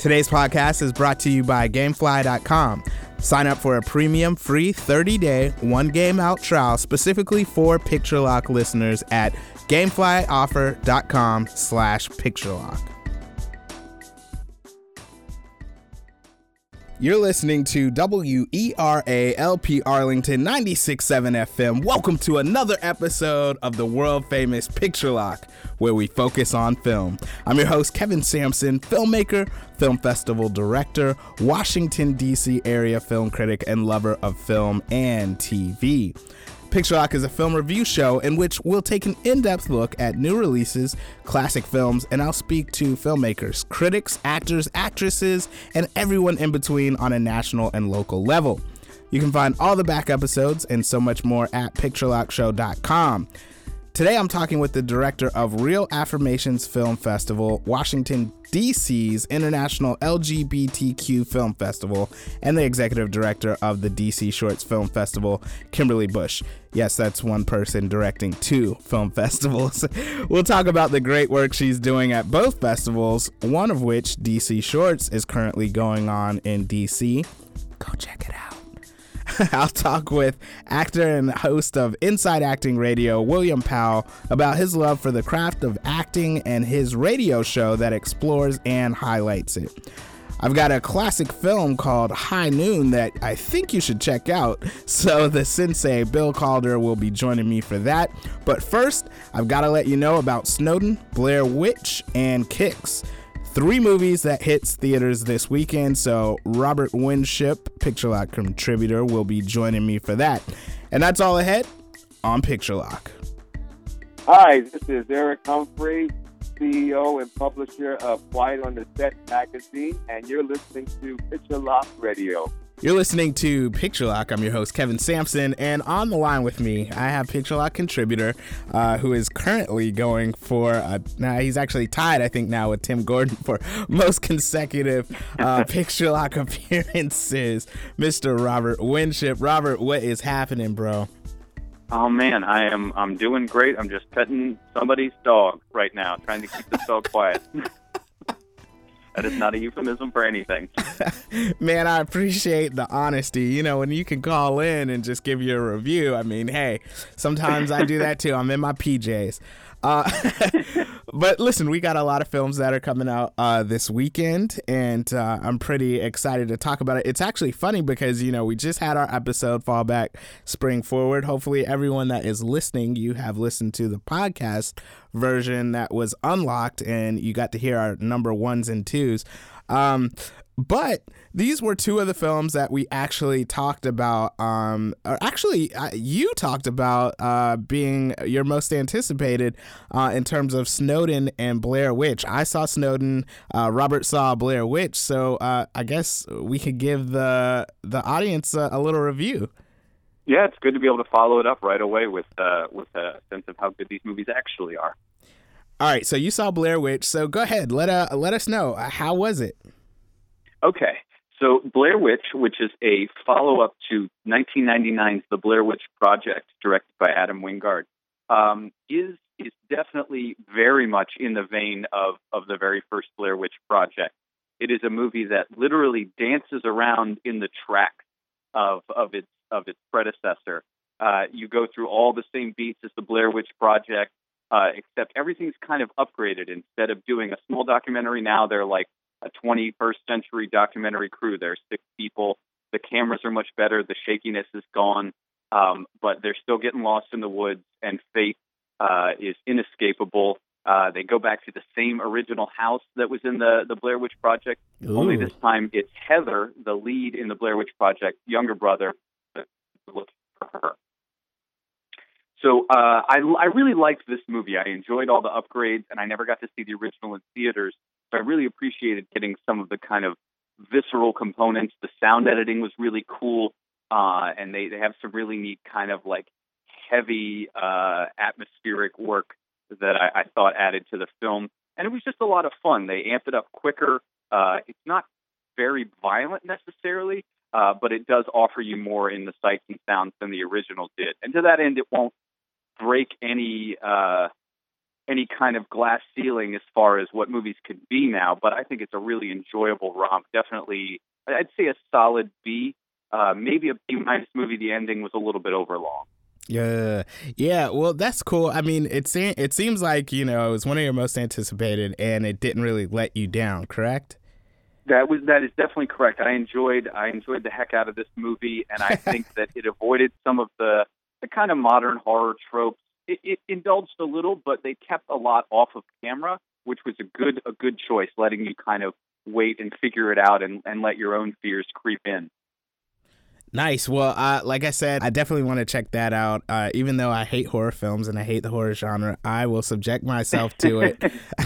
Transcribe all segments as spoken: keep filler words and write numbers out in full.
Today's podcast is brought to you by Gamefly dot com. Sign up for a premium free thirty-day one-game-out trial specifically for Picture Lock listeners at gameflyoffer dot com slash picturelock. You're listening to W E R A L P Arlington ninety-six point seven F M. Welcome to another episode of the world-famous Picture Lock, where we focus on film. I'm your host, Kevin Sampson, filmmaker, film festival director, Washington, D C area film critic, and lover of film and T V. Picture Lock is a film review show in which we'll take an in-depth look at new releases, classic films, and I'll speak to filmmakers, critics, actors, actresses, and everyone in between on a national and local level. You can find all the back episodes and so much more at picture lock show dot com. Today I'm talking with the director of Real Affirmations Film Festival, Washington, D C's International L G B T Q Film Festival, and the executive director of the D C Shorts Film Festival, Kimberly Bush. Yes, that's one person directing two film festivals. We'll talk about the great work she's doing at both festivals, one of which, D C Shorts, is currently going on in D C. Go check it out. I'll talk with actor and host of Inside Acting Radio, William Powell, about his love for the craft of acting and his radio show that explores and highlights it. I've got a classic film called High Noon that I think you should check out, so the sensei Bill Calder will be joining me for that. But first, I've got to let you know about Snowden, Blair Witch, and Kicks. Three movies that hits theaters this weekend, so Robert Winship, Picture Lock contributor, will be joining me for that. And that's all ahead on Picture Lock. Hi, this is Eric Humphrey, C E O and publisher of Quiet on the Set magazine, and you're listening to Picture Lock Radio. You're listening to Picture Lock. I'm your host, Kevin Sampson, and on the line with me, I have Picture Lock contributor uh, who is currently going for, uh, now he's actually tied, I think, now with Tim Gordon for most consecutive uh, Picture Lock appearances, Mister Robert Winship. Robert, what is happening, bro? Oh man, I am I'm doing great. I'm just petting somebody's dog right now, trying to keep this dog quiet. That is not a euphemism for anything. Man, I appreciate the honesty. You know, when you can call in and just give you a review, I mean, hey, sometimes I do that too. I'm in my P Js. Uh, but listen, we got a lot of films that are coming out uh, this weekend, and uh, I'm pretty excited to talk about it. It's actually funny because, you know, we just had our episode Fall Back, Spring Forward. Hopefully everyone that is listening, you have listened to the podcast version that was unlocked, and you got to hear our number ones and twos. Um, but these were two of the films that we actually talked about. Um, or actually, uh, you talked about uh, being your most anticipated uh, in terms of Snowden and Blair Witch. I saw Snowden. Uh, Robert saw Blair Witch. So uh, I guess we could give the the audience a, a little review. Yeah, it's good to be able to follow it up right away with uh, with a sense of how good these movies actually are. All right, so you saw Blair Witch. So go ahead, let uh, let us know. How was it? Okay, so Blair Witch, which is a follow-up to nineteen ninety-nine's The Blair Witch Project, directed by Adam Wingard, um, is is definitely very much in the vein of, of the very first Blair Witch Project. It is a movie that literally dances around in the tracks of of its of its predecessor. Uh, you go through all the same beats as the Blair Witch Project, uh, except everything's kind of upgraded. Instead of doing a small documentary, now they're like a twenty-first century documentary crew. There's six people. The cameras are much better. The shakiness is gone, um, but they're still getting lost in the woods, and fate uh, is inescapable. Uh, they go back to the same original house that was in the, the Blair Witch Project. Ooh. Only this time it's Heather, the lead in the Blair Witch Project, younger brother, looking for her. So uh, I, I really liked this movie. I enjoyed all the upgrades, and I never got to see the original in theaters. So I really appreciated getting some of the kind of visceral components. The sound editing was really cool, uh, and they, they have some really neat kind of like heavy uh, atmospheric work that I, I thought added to the film. And it was just a lot of fun. They amped it up quicker. Uh, it's not very violent necessarily, uh, but it does offer you more in the sights and sounds than the original did. And to that end, it won't break any uh, any kind of glass ceiling as far as what movies could be now, but I think it's a really enjoyable romp. Definitely, I'd say a solid B, uh, maybe a B minus movie. The ending was a little bit overlong. Yeah, yeah. Well, that's cool. I mean, it se- it seems like, you know, it was one of your most anticipated, and it didn't really let you down. Correct? That was that is definitely correct. I enjoyed I enjoyed the heck out of this movie, and I think that it avoided some of the the kind of modern horror tropes. It, it indulged a little, but they kept a lot off of camera, which was a good a good choice, letting you kind of wait and figure it out and, and let your own fears creep in. Nice. Well, uh, like I said, I definitely want to check that out. Uh, even though I hate horror films and I hate the horror genre, I will subject myself to it.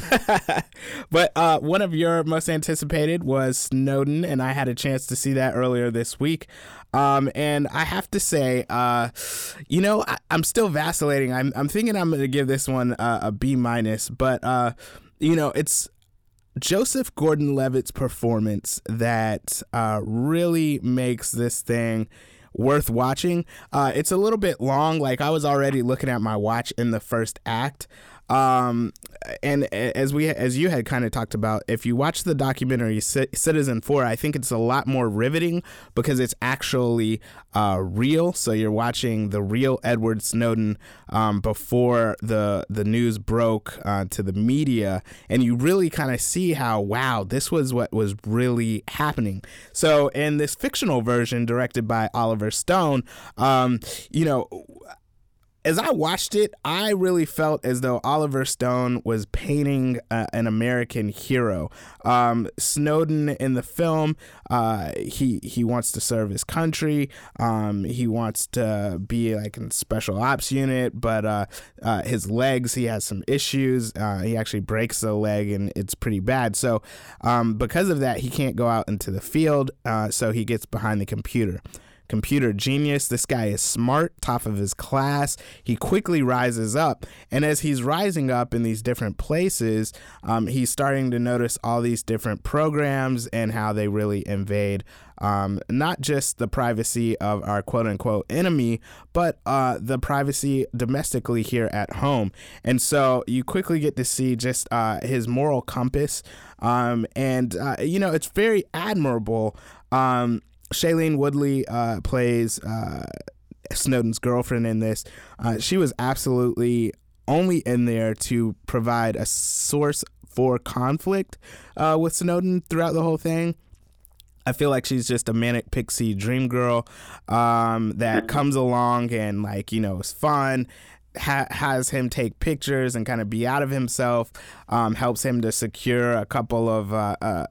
But uh, one of your most anticipated was Snowden, and I had a chance to see that earlier this week. Um, and I have to say, uh, you know, I, I'm still vacillating. I'm, I'm thinking I'm going to give this one uh, a B minus, but, uh, you know, it's Joseph Gordon-Levitt's performance that uh, really makes this thing worth watching. Uh, it's a little bit long. Like, I was already looking at my watch in the first act. Um, and as we, as you had kind of talked about, if you watch the documentary Citizen Four, I think it's a lot more riveting because it's actually uh, real. So you're watching the real Edward Snowden um, before the the news broke uh, to the media, and you really kind of see how, wow, this was what was really happening. So in this fictional version directed by Oliver Stone, um, you know, as I watched it, I really felt as though Oliver Stone was painting uh, an American hero. Um, Snowden in the film, uh, he he wants to serve his country. Um, he wants to be like in special ops unit, but uh, uh, his legs, he has some issues. Uh, he actually breaks a leg, and it's pretty bad. So um, because of that, he can't go out into the field. Uh, so he gets behind the computer. Computer genius. This guy is smart, top of his class. He quickly rises up. And as he's rising up in these different places, um, he's starting to notice all these different programs and how they really invade um, not just the privacy of our quote unquote enemy, but uh, the privacy domestically here at home. And so you quickly get to see just uh, his moral compass. Um, and, uh, you know, it's very admirable. Um, Shailene Woodley uh, plays uh, Snowden's girlfriend in this. Uh, she was absolutely only in there to provide a source for conflict uh, with Snowden throughout the whole thing. I feel like she's just a manic pixie dream girl um, that comes along and, like, you know, is fun. Ha- has him take pictures and kind of be out of himself, um, helps him to secure a couple of uh, uh,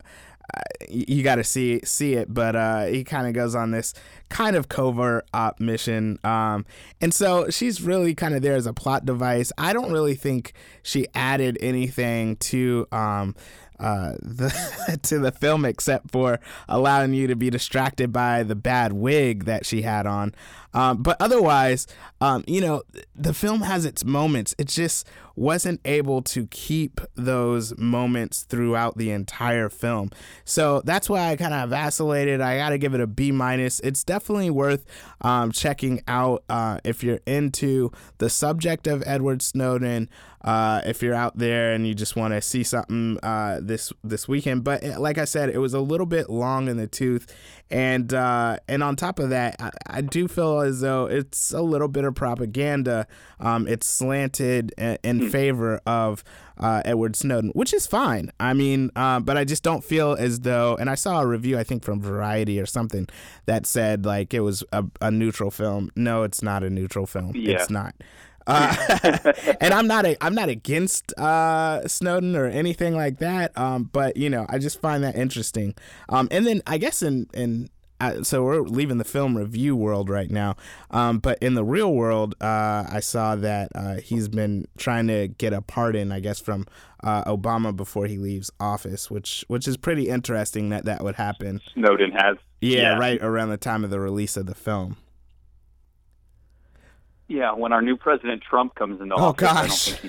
you got to see see it, but uh, he kind of goes on this kind of covert op mission, um, and so she's really kind of there as a plot device. I don't really think she added anything to um, uh, the to the film except for allowing you to be distracted by the bad wig that she had on. Um, but otherwise, um, you know, the film has its moments. It just wasn't able to keep those moments throughout the entire film. So that's why I kind of vacillated. I got to give it a B minus. It's definitely worth um, checking out uh, if you're into the subject of Edward Snowden. Uh, if you're out there and you just want to see something uh, this this weekend. But like I said, it was a little bit long in the tooth. And uh, and on top of that, I, I do feel as though it's a little bit of propaganda. Um, it's slanted in, in favor of uh, Edward Snowden, which is fine. I mean, uh, but I just don't feel as though, and I saw a review, I think from Variety or something, that said like it was a, a neutral film. No, it's not a neutral film. Yeah. It's not. Uh, and I'm not a, I'm not against uh, Snowden or anything like that. Um, but you know, I just find that interesting. Um, and then I guess in in uh, so we're leaving the film review world right now. Um, but in the real world, uh, I saw that uh, he's been trying to get a pardon, I guess, from uh, Obama before he leaves office, which which is pretty interesting that that would happen. Snowden has, yeah, yeah. right around the time of the release of the film. Yeah, when our new president Trump comes into oh, office, gosh. I don't think he's going to be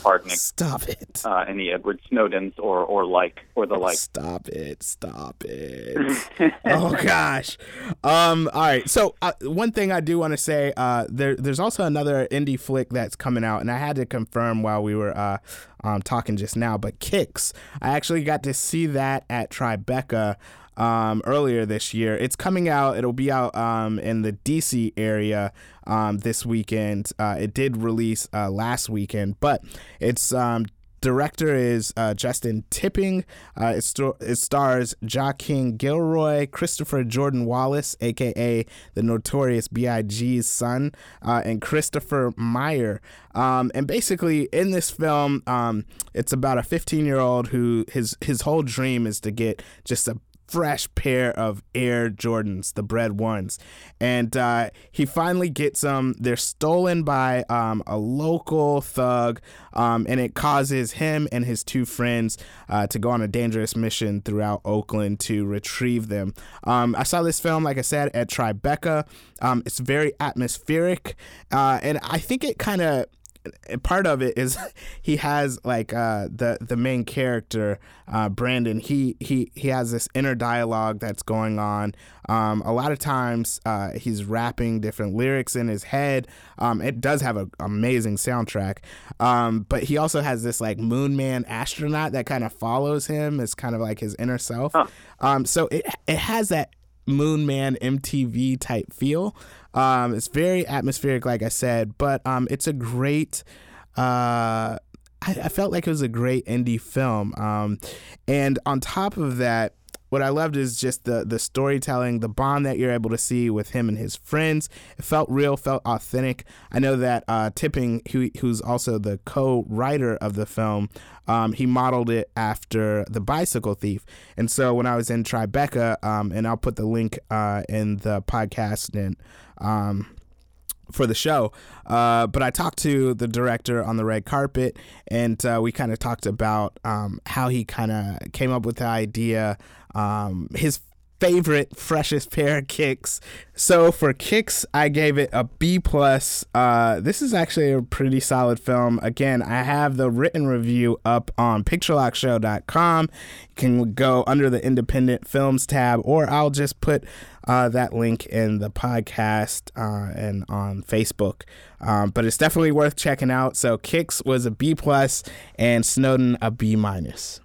pardoning. Stop it. Uh, any Edward Snowdens or or like or the like. Stop it. Stop it. Oh gosh. Um. All right. So uh, one thing I do want to say, uh, there there's also another indie flick that's coming out, and I had to confirm while we were uh, um talking just now. But Kicks, I actually got to see that at Tribeca um earlier this year. It's coming out. It'll be out um in the D C area um this weekend. Uh, it did release uh, last weekend, but it's um. Director is uh, Justin Tipping. Uh, it, st- it stars Joaquin Gilroy, Christopher Jordan Wallace, a k a the Notorious B I G's son, uh, and Christopher Meyer. Um, and basically, in this film, um, it's about a fifteen-year-old who his his whole dream is to get just a fresh pair of Air Jordans, the Bred Ones. And uh, he finally gets them. They're stolen by um, a local thug, um, and it causes him and his two friends uh, to go on a dangerous mission throughout Oakland to retrieve them. Um, I saw this film, like I said, at Tribeca. Um, it's very atmospheric, uh, and I think it kind of part of it is he has like uh, the the main character uh, Brandon. He he he has this inner dialogue that's going on. Um, a lot of times uh, he's rapping different lyrics in his head. Um, it does have an amazing soundtrack, um, but he also has this like Moon Man astronaut that kind of follows him. It's kind of like his inner self. Huh. Um, so it it has that Moon Man M T V type feel. Um, it's very atmospheric, like I said, but um, it's a great. Uh, I, I felt like it was a great indie film, um, and on top of that, what I loved is just the the storytelling, the bond that you're able to see with him and his friends. It felt real, felt authentic. I know that uh, Tipping, who, who's also the co-writer of the film, um, he modeled it after The Bicycle Thief. And so when I was in Tribeca, um, and I'll put the link uh, in the podcast and um, for the show, uh, but I talked to the director on the red carpet, and uh, we kind of talked about um, how he kind of came up with the idea, um, his favorite freshest pair of kicks. So for Kicks, I gave it a B plus. Uh, this is actually a pretty solid film. Again, I have the written review up on picture lock show dot com. You can go under the independent films tab, or I'll just put uh, that link in the podcast uh, and on Facebook. Um, but it's definitely worth checking out. So Kicks was a B plus and Snowden a B minus.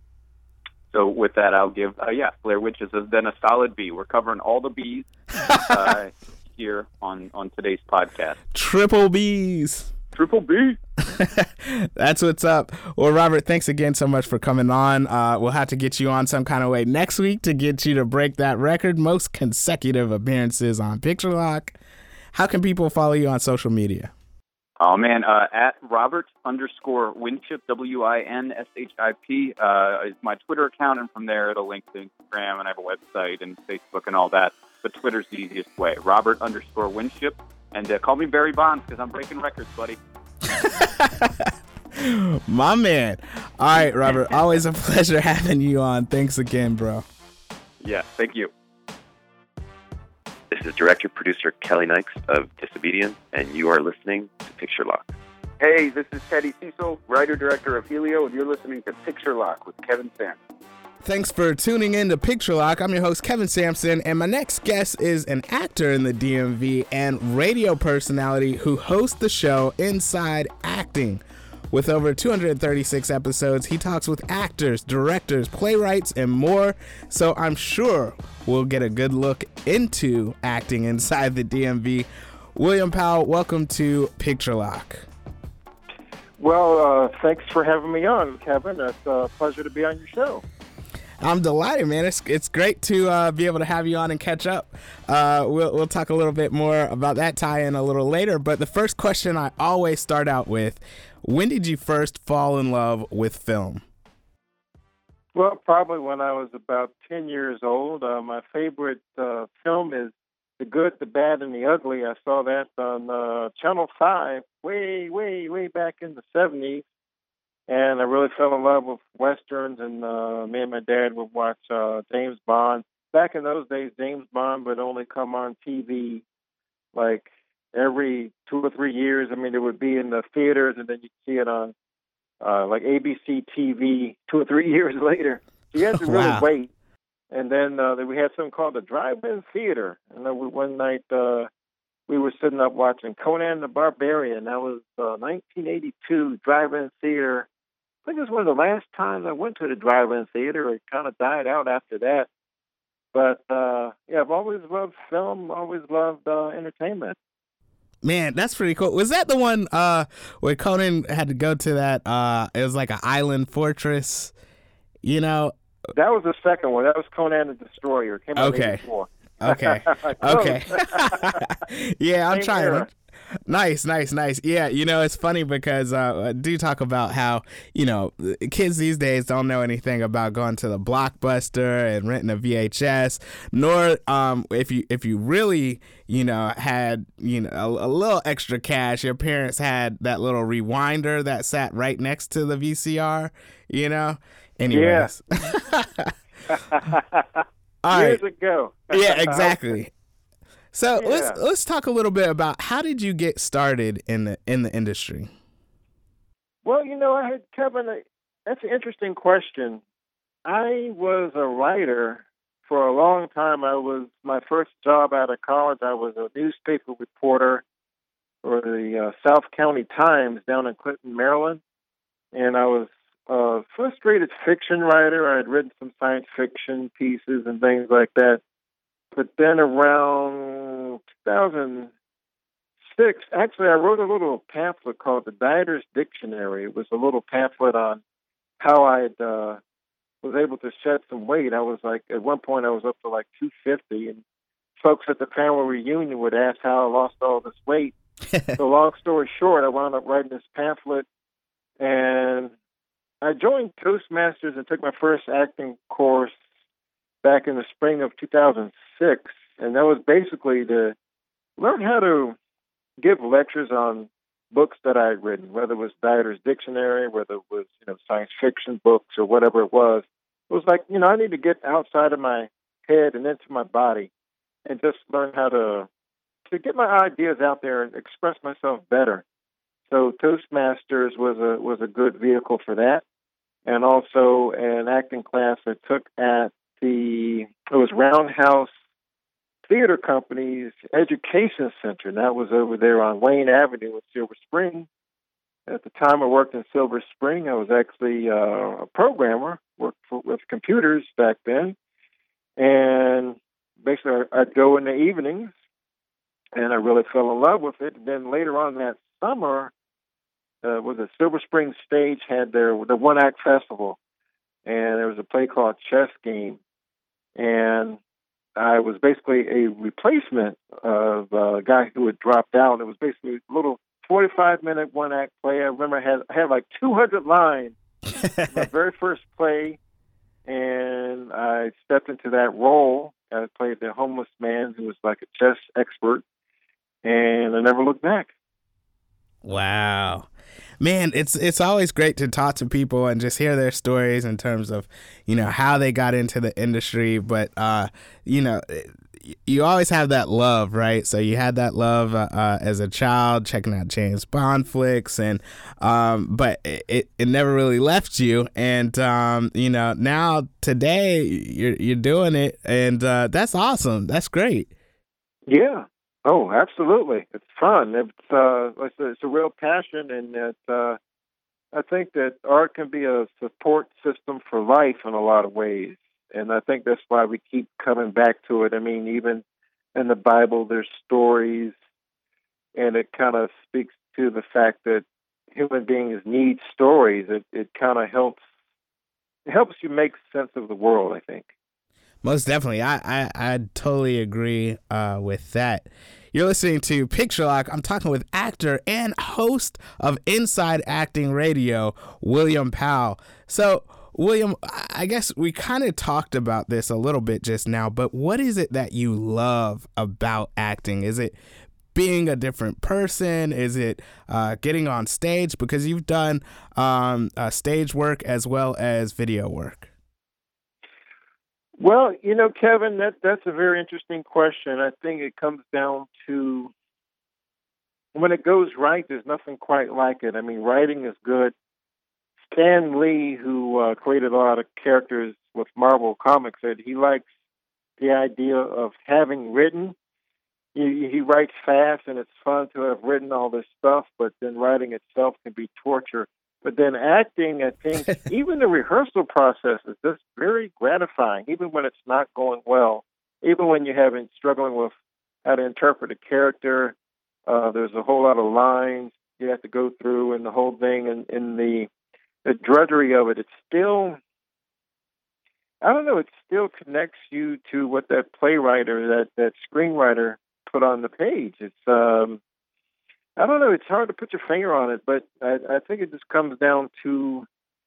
So with that, I'll give, uh, yeah, Blair Witch has been a solid B. We're covering all the Bs uh, here on, on today's podcast. Triple Bs. Triple B. That's what's up. Well, Robert, thanks again so much for coming on. Uh, we'll have to get you on some kind of way next week to get you to break that record, most consecutive appearances on Picture Lock. How can people follow you on social media? Oh, man, uh, at Robert underscore Winship, W I N S H I P, uh, is my Twitter account, and from there it'll link to Instagram, and I have a website and Facebook and all that, but Twitter's the easiest way. Robert underscore Winship, and uh, call me Barry Bonds, because I'm breaking records, buddy. My man. All right, Robert, always a pleasure having you on. Thanks again, bro. Yeah, thank you. This is director-producer Kelly Nikes of Disobedience, and you are listening to Picture Lock. Hey, this is Teddy Cecil, writer-director of Helio, and you're listening to Picture Lock with Kevin Sampson. Thanks for tuning in to Picture Lock. I'm your host, Kevin Sampson, and my next guest is an actor in the D M V and radio personality who hosts the show Inside Acting. With over two hundred thirty-six episodes, he talks with actors, directors, playwrights, and more. So I'm sure we'll get a good look into acting inside the D M V. William Powell, welcome to Picture Lock. Well, uh, thanks for having me on, Kevin. It's a pleasure to be on your show. I'm delighted, man. It's it's great to uh, be able to have you on and catch up. Uh, we'll we'll talk a little bit more about that tie-in a little later. But the first question I always start out with: when did you first fall in love with film? Well, probably when I was about ten years old. Uh, my favorite uh, film is The Good, the Bad, and the Ugly. I saw that on uh, Channel five way, way, way back in the seventies. And I really fell in love with Westerns, and uh, me and my dad would watch uh, James Bond. Back in those days, James Bond would only come on T V like every two or three years. I mean, it would be in the theaters, and then you'd see it on uh, like A B C T V two or three years later. So you had to really Wow. wait. And then uh, we had something called the drive-in theater. And then we, one night uh, we were sitting up watching Conan the Barbarian. That was uh, nineteen eighty-two drive-in theater. I think it was one of the last times I went to the drive-in theater. It kind of died out after that. But, uh, yeah, I've always loved film, always loved uh, entertainment. Man, that's pretty cool. Was that the one uh, where Conan had to go to that, uh, it was like an island fortress, you know? That was the second one. That was Conan the Destroyer. It came out in Okay. eighty-four. Okay. Okay. Yeah, I'm Same trying. era. Nice, nice, nice. Yeah, you know, it's funny because uh, I do talk about how, you know, kids these days don't know anything about going to the Blockbuster and renting a V H S, nor um, if you if you really, you know, had, you know, a, a little extra cash, your parents had that little rewinder that sat right next to the V C R, you know? Anyways. All Years right. ago. Yeah, exactly. So Yeah. let's let's talk a little bit about how did you get started in the in the industry? Well, you know, I had Kevin. uh, That's an interesting question. I was a writer for a long time. I was my first job out of college. I was a newspaper reporter for the uh, South County Times down in Clinton, Maryland, and I was a frustrated fiction writer. I had written some science fiction pieces and things like that. But then around two thousand six, actually, I wrote a little pamphlet called The Dieter's Dictionary. It was a little pamphlet on how I uh, was able to shed some weight. I was like, at one point, I was up to like two fifty, and folks at the family reunion would ask how I lost all this weight. So long story short, I wound up writing this pamphlet, and I joined Toastmasters and took my first acting course back in the spring of two thousand six, and that was basically to learn how to give lectures on books that I had written, whether it was Dieter's Dictionary, whether it was, you know, science fiction books or whatever it was. It was like, you know, I need to get outside of my head and into my body and just learn how to to get my ideas out there and express myself better. So Toastmasters was a was a good vehicle for that, and also an acting class I took at the it was Roundhouse Theater Company's Education Center, and that was over there on Wayne Avenue in Silver Spring. At the time I worked in Silver Spring, I was actually uh, a programmer, worked for, with computers back then, and basically I'd go in the evenings, and I really fell in love with it. And then later on that summer, uh, was a Silver Spring Stage had their the One Act Festival, and there was a play called Chess Game, and I was basically a replacement of a guy who had dropped out. It was basically a little forty-five minute one act play. I remember I had I had like two hundred lines. My very first play, and I stepped into that role. I played the homeless man who was like a chess expert, and I never looked back. Wow. Man, it's it's always great to talk to people and just hear their stories in terms of, you know, how they got into the industry. But, uh, you know, you always have that love, right? So you had that love uh, uh, as a child, checking out James Bond flicks, and um, but it, it never really left you. And, um, you know, now today you're, you're doing it, and uh, that's awesome. That's great. Yeah. Oh, absolutely. It's fun. It's uh, it's a, it's a real passion, and it, uh, I think that art can be a support system for life in a lot of ways, and I think that's why we keep coming back to it. I mean, even in the Bible, there's stories, and it kind of speaks to the fact that human beings need stories. It it kind of helps it helps you make sense of the world, I think. Most definitely. I, I, I totally agree uh, with that. You're listening to Picture Lock. I'm talking with actor and host of Inside Acting Radio, William Powell. So, William, I guess we kind of talked about this a little bit just now, but what is it that you love about acting? Is it being a different person? Is it uh, getting on stage? Because you've done um, uh, stage work as well as video work. Well, you know, Kevin, that that's a very interesting question. I think it comes down to when it goes right, there's nothing quite like it. I mean, writing is good, Stan Lee, who uh, created a lot of characters with Marvel Comics, said he likes the idea of having written. He, he writes fast, and it's fun to have written all this stuff, but then writing itself can be torture. But then acting, I think, even the rehearsal process is just very gratifying, even when it's not going well. Even when you haven't struggling with how to interpret a character, uh, there's a whole lot of lines you have to go through, and the whole thing, and, and the the drudgery of it. It's still, I don't know, it still connects you to what that playwright or that that screenwriter put on the page. It's um, I don't know. It's hard to put your finger on it, but I, I think it just comes down to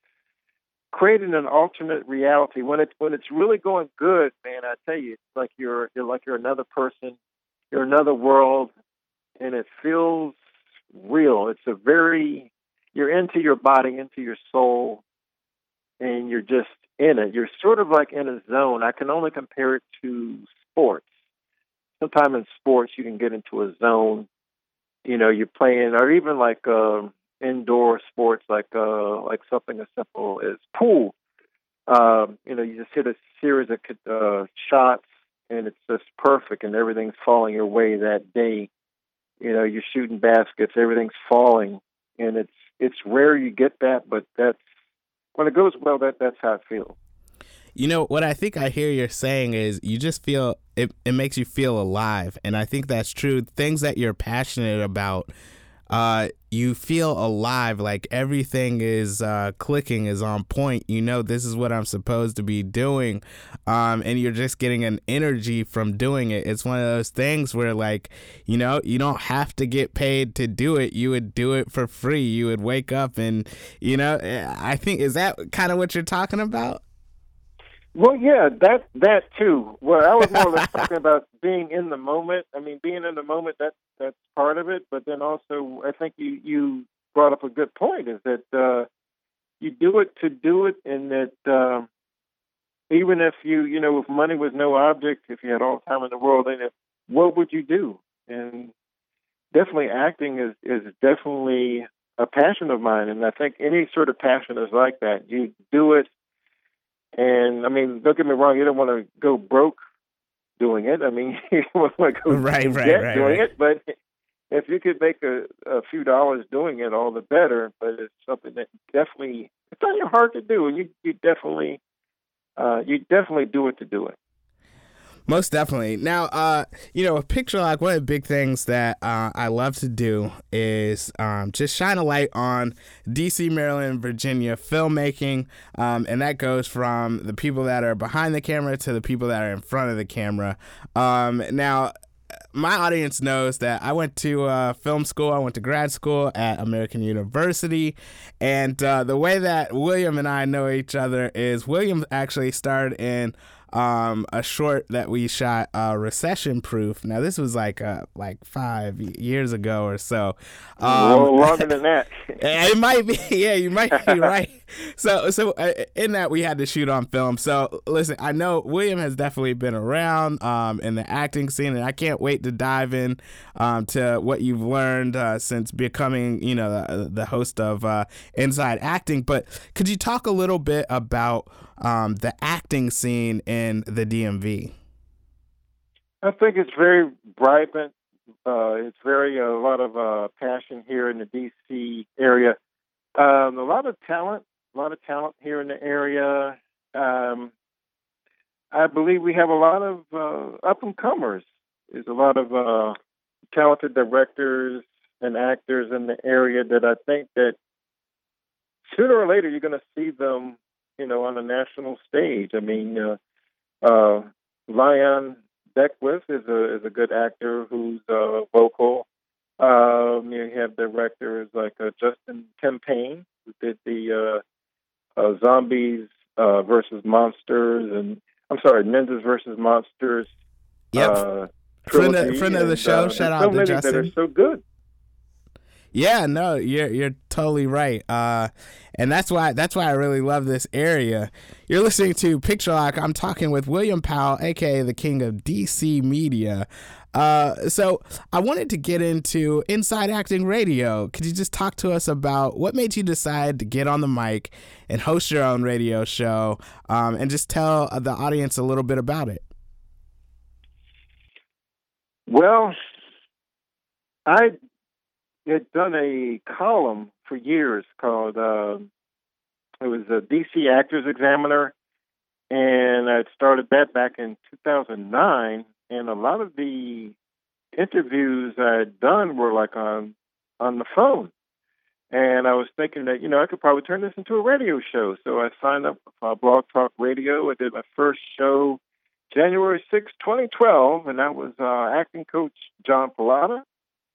creating an alternate reality. When it's when it's really going good, man, I tell you, it's like you're you're like you're another person, you're another world, and it feels real. It's a very you're into your body, into your soul, and you're just in it. You're sort of like in a zone. I can only compare it to sports. Sometimes in sports, you can get into a zone. You know, you're playing, or even like uh, indoor sports, like uh, like something as simple as pool. Um, you know, you just hit a series of uh, shots, and it's just perfect, and everything's falling your way that day. You know, you're shooting baskets, everything's falling, and it's it's rare you get that, but that's when it goes well. That that's how it feels. You know, what I think I hear you're saying is you just feel, it, it makes you feel alive. And I think that's true. Things that you're passionate about, uh, you feel alive, like everything is uh, clicking, is on point. You know, this is what I'm supposed to be doing. Um, and you're just getting an energy from doing it. It's one of those things where, like, you know, you don't have to get paid to do it. You would do it for free. You would wake up and, you know, I think, is that kind of what you're talking about? Well, yeah, that that too. Well, I was more or less talking about being in the moment. I mean, being in the moment, that that's part of it. But then also, I think you, you brought up a good point, is that uh, you do it to do it, and that uh, even if you, you know, if money was no object, if you had all the time in the world, then if, what would you do? And definitely acting is, is definitely a passion of mine. And I think any sort of passion is like that. You do it. And, I mean, don't get me wrong, you don't want to go broke doing it. I mean, you want to go right, right, get right, doing right. it. But if you could make a, a few dollars doing it, all the better. But it's something that definitely, it's on your heart to do. And you, you definitely, uh, you definitely do it to do it. Most definitely. Now, uh, you know, with Picture Lock, one of the big things that uh, I love to do is um, just shine a light on D C, Maryland, Virginia filmmaking, um, and that goes from the people that are behind the camera to the people that are in front of the camera. Um, now, my audience knows that I went to uh, film school. I went to grad school at American University, and uh, the way that William and I know each other is William actually starred in Um, a short that we shot, uh, Recession Proof. Now, this was like uh, like five years ago or so. Um, well, longer than that. It might be. Yeah, you might be right. So, so uh, in that, we had to shoot on film. So, listen, I know William has definitely been around um, in the acting scene, and I can't wait to dive in um, to what you've learned uh, since becoming, you know, the, the host of uh, Inside Acting. But could you talk a little bit about um, the acting scene in the D M V? I think it's very vibrant. Uh, it's very a lot of uh, passion here in the D C area. Um, a lot of talent, a lot of talent here in the area. Um, I believe we have a lot of uh, up and comers. There's a lot of uh, talented directors and actors in the area that I think that sooner or later you're going to see them, you know, on the national stage. I mean, uh, uh, Lion Beckwith is a is a good actor who's uh, vocal. Um, you have directors like uh, Justin Campaign, who did the uh, uh, Zombies uh, versus Monsters, and I'm sorry, Ninjas versus Monsters. Yep, uh, friend, of, friend of the show. And, uh, Shout out so to many Justin. that are so good. Yeah, no, you're you're totally right. Uh, and that's why that's why I really love this area. You're listening to Picture Lock. I'm talking with William Powell, aka the King of D C Media. Uh, so I wanted to get into Inside Acting Radio. Could you just talk to us about what made you decide to get on the mic and host your own radio show, um, and just tell the audience a little bit about it? Well, I had done a column for years called, uh, it was a D C Actors Examiner, and I started that back in two thousand nine, and a lot of the interviews I had done were like on, on the phone. And I was thinking that, you know, I could probably turn this into a radio show. So I signed up for Blog Talk Radio. I did my first show January sixth, twenty twelve, and that was uh, acting coach John Pallotta.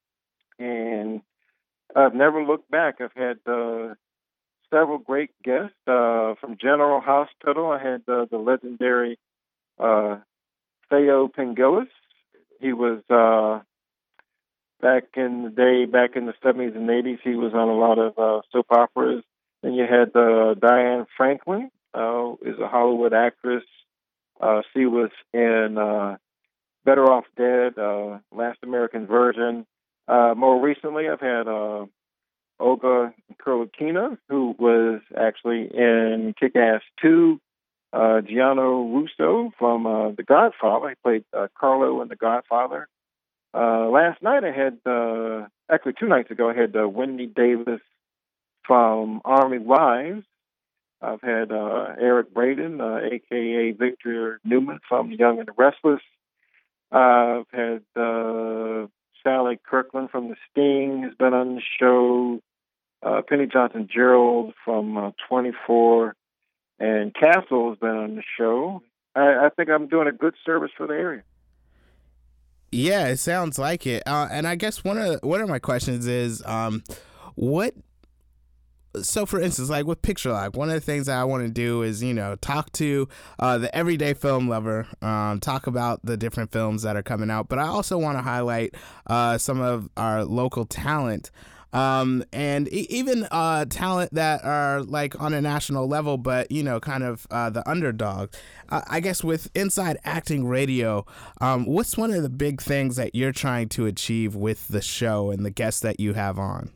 And I've never looked back. I've had uh, several great guests uh, from General Hospital. I had uh, the legendary uh, Theo Pengilis. He was, uh, back in the day, back in the seventies and eighties, he was on a lot of uh, soap operas. Then you had uh, Diane Franklin, uh, is a Hollywood actress. Uh, she was in uh, Better Off Dead, uh, Last American Virgin. Uh, more recently, I've had uh, Olga Kurlikina, who was actually in Kick-Ass two. Uh, Giano Russo from uh, The Godfather. He played uh, Carlo in The Godfather. Uh, last night I had, uh, actually two nights ago, I had uh, Wendy Davis from Army Wives. I've had uh, Eric Braden, uh, a k a. Victor Newman from Young and the Restless. Uh, I've had uh, Sally Kirkland from The Sting has been on the show. Uh, Penny Johnson-Gerald from uh, twenty-four. And Castle has been on the show. I, I think I'm doing a good service for the area. Yeah, it sounds like it. Uh, and I guess one of one of my questions is, um, what? So, for instance, like with Picture Lock, one of the things that I want to do is, you know, talk to uh, the everyday film lover, um, talk about the different films that are coming out. But I also want to highlight uh, some of our local talent. Um, and e- even uh, talent that are like on a national level, but, you know, kind of uh, the underdog. Uh, I guess with Inside Acting Radio, um, what's one of the big things that you're trying to achieve with the show and the guests that you have on?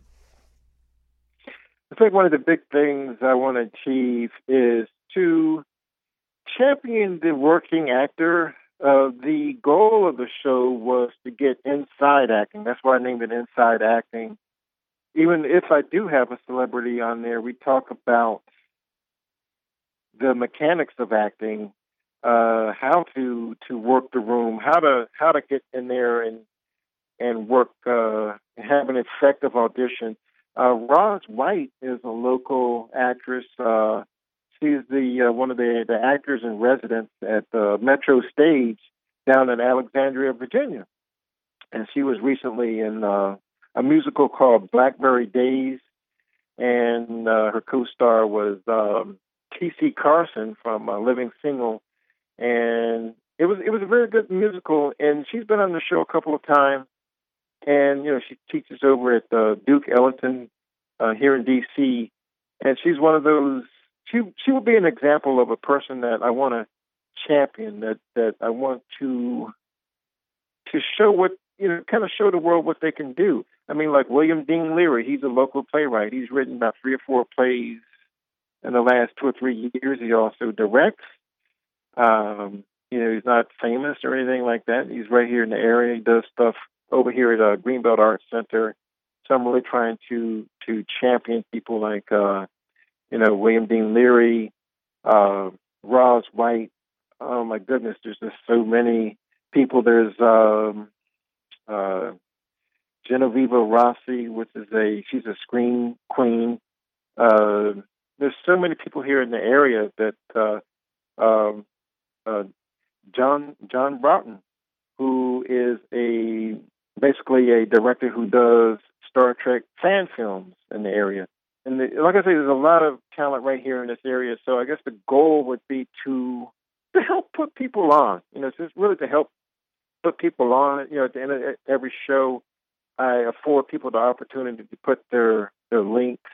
I think one of the big things I want to achieve is to champion the working actor. Uh, the goal of the show was to get inside acting. That's why I named it Inside Acting. Even if I do have a celebrity on there, we talk about the mechanics of acting, uh, how to, to work the room, how to how to get in there and and work, uh, have an effective audition. Uh, Roz White is a local actress. Uh, she's the uh, one of the, the actors in residence at the Metro Stage down in Alexandria, Virginia, and she was recently in Uh, a musical called Blackberry Days, and uh, her co-star was um, T C Carson from uh, Living Single, and it was it was a very good musical. And she's been on the show a couple of times, and you know she teaches over at uh, Duke Ellington uh, here in D C, and she's one of those. She she would be an example of a person that I want to champion, that that I want to to show what. You know, kind of show the world what they can do. I mean, like William Dean Leary, he's a local playwright. He's written about three or four plays in the last two or three years. He also directs. Um, you know, he's not famous or anything like that. He's right here in the area. He does stuff over here at uh, Greenbelt Arts Center. So I'm really trying to to champion people like, uh, you know, William Dean Leary, uh, Roz White. Oh, my goodness, there's just so many people. There's... Um, Uh, Genevieve Rossi, which is a she's a screen queen. Uh, there's so many people here in the area that uh, um, uh, John John Broughton, who is a basically a director who does Star Trek fan films in the area. And the, like I say, there's a lot of talent right here in this area. So I guess the goal would be to to help put people on. You know, it's just really to help put people on. You know, at the end of every show, I afford people the opportunity to put their their links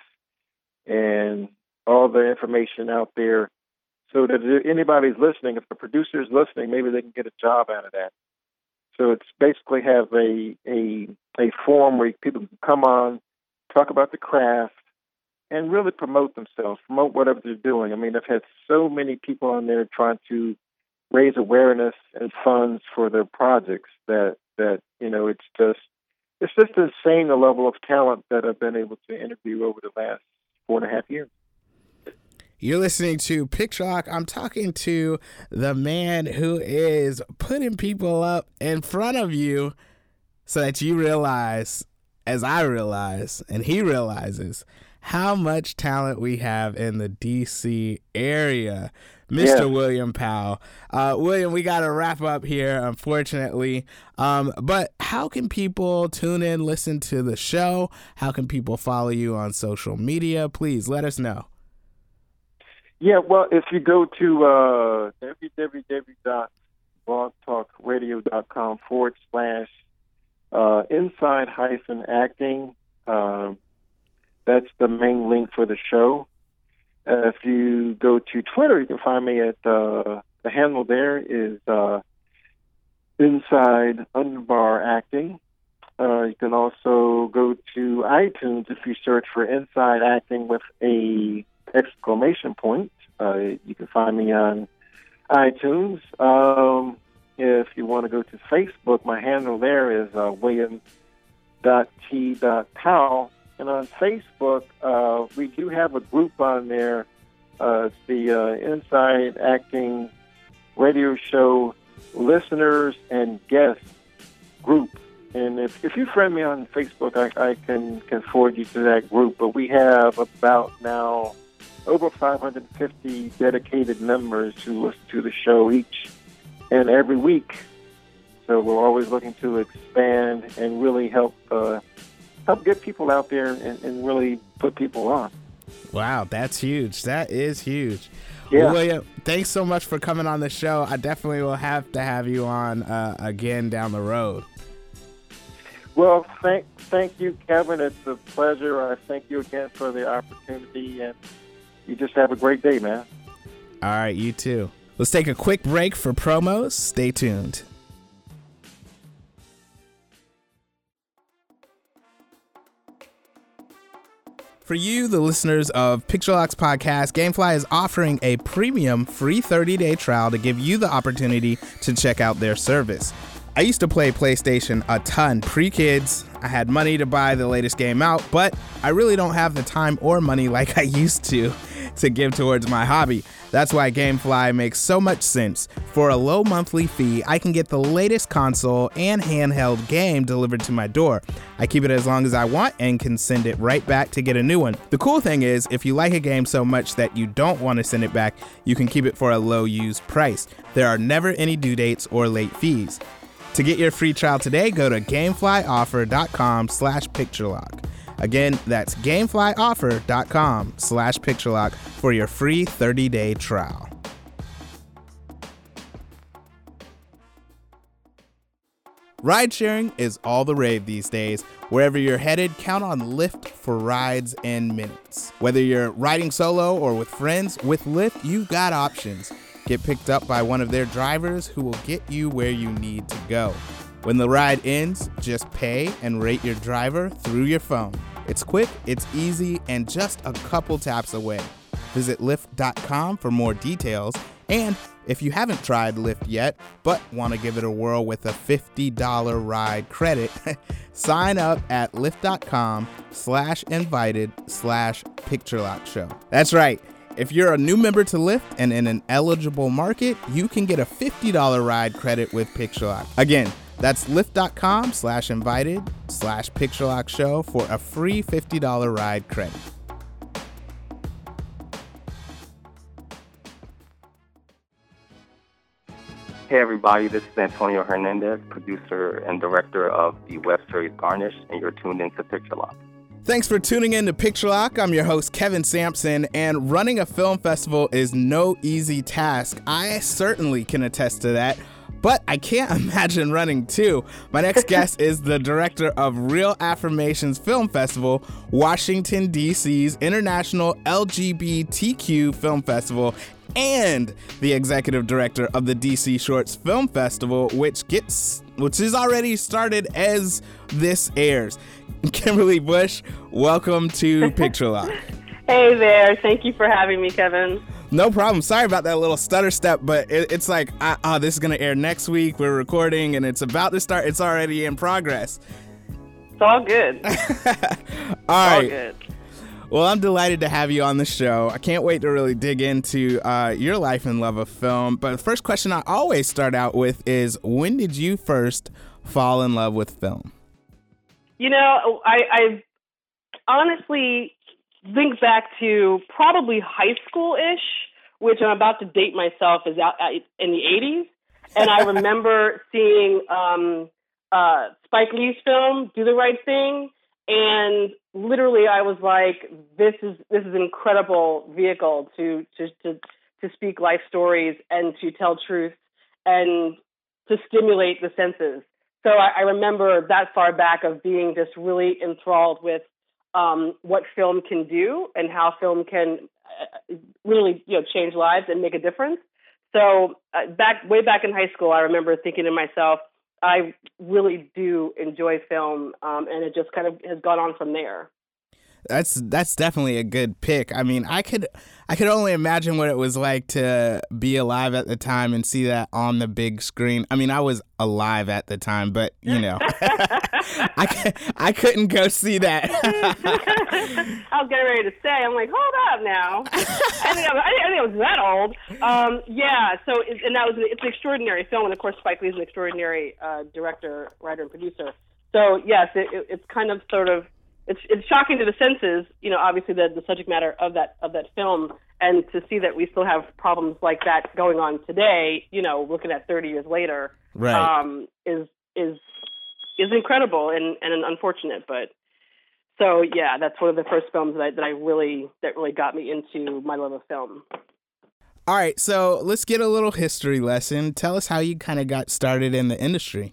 and all the information out there, so that if anybody's listening, if the producer's listening, maybe they can get a job out of that. So it's basically have a a a forum where people can come on, talk about the craft, and really promote themselves, promote whatever they're doing. I mean, I've had so many people on there trying to raise awareness and funds for their projects that, that you know, it's just it's just insane the level of talent that I've been able to interview over the last four and a half years. You're listening to Picture Lock. I'm talking to the man who is putting people up in front of you so that you realize, as I realize, and he realizes, how much talent we have in the D C area. Mister Yeah. William Powell. Uh, William, we got to wrap up here, unfortunately. Um, but how can people tune in, listen to the show? How can people follow you on social media? Please let us know. Yeah, well, if you go to uh, www.blogtalkradio.com forward slash uh, inside hyphen acting, uh, that's the main link for the show. Uh, if you go to Twitter, you can find me at uh, the handle there is uh, inside underbar acting. Uh, you can also go to iTunes if you search for inside acting with a exclamation point. Uh, you can find me on iTunes. Um, if you want to go to Facebook, my handle there is uh, william dot t dot powell. And on Facebook, uh, we do have a group on there. Uh, it's the uh, Inside Acting Radio Show Listeners and Guests group. And if, if you friend me on Facebook, I, I can, can forward you to that group. But we have about now over five hundred fifty dedicated members who listen to the show each and every week. So we're always looking to expand and really help uh, help get people out there and, and really put people on. Wow, that's huge. That is huge. Yeah. Well, William, thanks so much for coming on the show. I definitely will have to have you on uh, again down the road. Well, thank thank you, Kevin. It's a pleasure. I thank you again for the opportunity, and you just have a great day, man. All right, you too. Let's take a quick break for promos. Stay tuned. For you, the listeners of Picture Lock's podcast, Gamefly is offering a premium free thirty-day trial to give you the opportunity to check out their service. I used to play PlayStation a ton pre-kids. I had money to buy the latest game out, but I really don't have the time or money like I used to to give towards my hobby. That's why Gamefly makes so much sense. For a low monthly fee, I can get the latest console and handheld game delivered to my door. I keep it as long as I want and can send it right back to get a new one. The cool thing is, if you like a game so much that you don't want to send it back, you can keep it for a low used price. There are never any due dates or late fees. To get your free trial today, go to gameflyoffer.com slash picturelock. Again, that's gameflyoffer.com slash picturelock for your free thirty-day trial. Ride sharing is all the rave these days. Wherever you're headed, count on Lyft for rides in minutes. Whether you're riding solo or with friends, with Lyft, you've got options. Get picked up by one of their drivers who will get you where you need to go. When the ride ends, just pay and rate your driver through your phone. It's quick, it's easy, and just a couple taps away. Visit lyft dot com for more details. And if you haven't tried Lyft yet, but want to give it a whirl with a fifty dollars ride credit, sign up at lyft.com slash invited slash picturelock show. That's right. If you're a new member to Lyft and in an eligible market, you can get a fifty dollars ride credit with PictureLock. Again, that's lyft.com slash invited slash picturelock show for a free fifty dollars ride credit. Hey everybody, this is Antonio Hernandez, producer and director of the web series Garnish, and you're tuned into Picture Lock. Thanks for tuning in to Picture Lock. I'm your host, Kevin Sampson, and running a film festival is no easy task. I certainly can attest to that. but I can't imagine running two. My next guest is the director of Real Affirmations Film Festival, Washington, D C's International L G B T Q Film Festival, and the executive director of the D C Shorts Film Festival, which gets which is already started as this airs. Kimberly Bush, welcome to Picture Lock. Hey there. Thank you for having me, Kevin. No problem. Sorry about that little stutter step, but it, it's like, ah, oh, this is going to air next week. We're recording, and it's about to start. It's already in progress. It's all good. all all right. good. Well, I'm delighted to have you on the show. I can't wait to really dig into uh, your life and love of film. But the first question I always start out with is, when did you first fall in love with film? You know, I, I honestly think back to probably high school-ish, which I'm about to date myself, is out in the eighties. And I remember seeing um, uh, Spike Lee's film, Do the Right Thing. And literally, I was like, "This is this is an incredible vehicle to to to to speak life stories and to tell truth and to stimulate the senses." So I, I remember that far back of being just really enthralled with um, what film can do and how film can uh, really you know change lives and make a difference. So uh, back way back in high school, I remember thinking to myself, I really do enjoy film, um, and it just kind of has gone on from there. That's that's definitely a good pick. I mean, I could I could only imagine what it was like to be alive at the time and see that on the big screen. I mean, I was alive at the time, but you know, I I couldn't go see that. I was getting ready to say, I'm like, hold up now. I think I was, I didn't think I was that old. Um, yeah. So it, and that was it's an extraordinary film, and of course, Spike Lee is an extraordinary uh, director, writer, and producer. So yes, it, it, it's kind of sort of. It's it's shocking to the senses, you know, obviously the, the subject matter of that of that film, and to see that we still have problems like that going on today, you know, looking at thirty years later, right. um, is is is incredible and, and unfortunate. But so yeah, that's one of the first films that I, that I really that really got me into my love of film. All right, so let's get a little history lesson. Tell us how you kind of got started in the industry.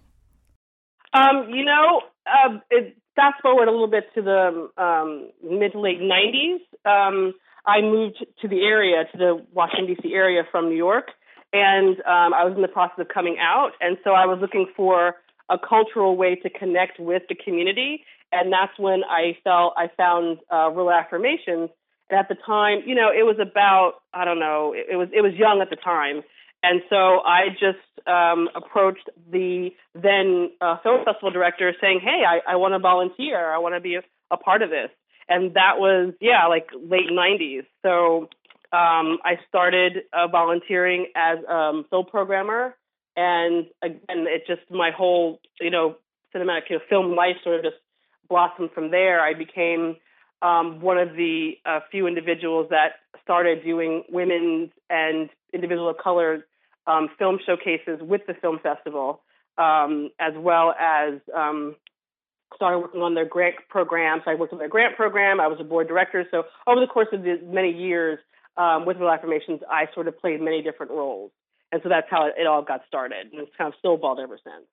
Um, you know, uh, it. Fast forward a little bit to the um, mid to late nineties. Um, I moved to the area, to the Washington, D C area from New York, and um, I was in the process of coming out. And so I was looking for a cultural way to connect with the community. And that's when I felt I found uh, Real Affirmations. And at the time, you know, it was about, I don't know, it, it was it was young at the time. And so I just um, approached the then uh, film festival director saying, hey, I, I want to volunteer. I want to be a, a part of this. And that was, yeah, like late nineties. So um, I started uh, volunteering as a um, film programmer. And again, it just, my whole, you know, cinematic you know, film life sort of just blossomed from there. I became um, one of the uh, few individuals that started doing women's and individual of color Um, film showcases with the film festival, um, as well as um, started working on their grant programs. I worked on their grant program. I was a board director. So over the course of the many years um, with Real Affirmations, I sort of played many different roles. And so that's how it, it all got started. And it's kind of snowballed ever since.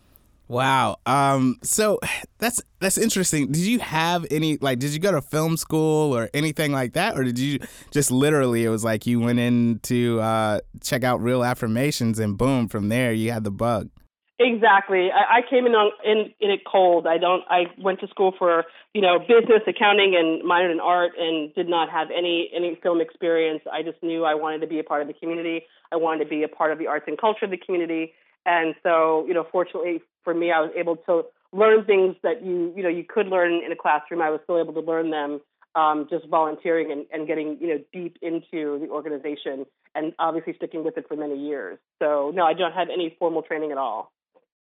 Wow. Um, so that's that's interesting. Did you have any, like, did you go to film school or anything like that? Or did you just literally, it was like you went in to uh, check out Real Affirmations and boom, from there you had the bug? Exactly. I, I came in, on, in in it cold. I don't. I went to school for, you know, business, accounting, and minored in art, and did not have any any film experience. I just knew I wanted to be a part of the community. I wanted to be a part of the arts and culture of the community. And so, you know, fortunately for me, I was able to learn things that you, you know, you could learn in a classroom. I was still able to learn them um, just volunteering and, and getting, you know, deep into the organization and obviously sticking with it for many years. So, no, I don't have any formal training at all.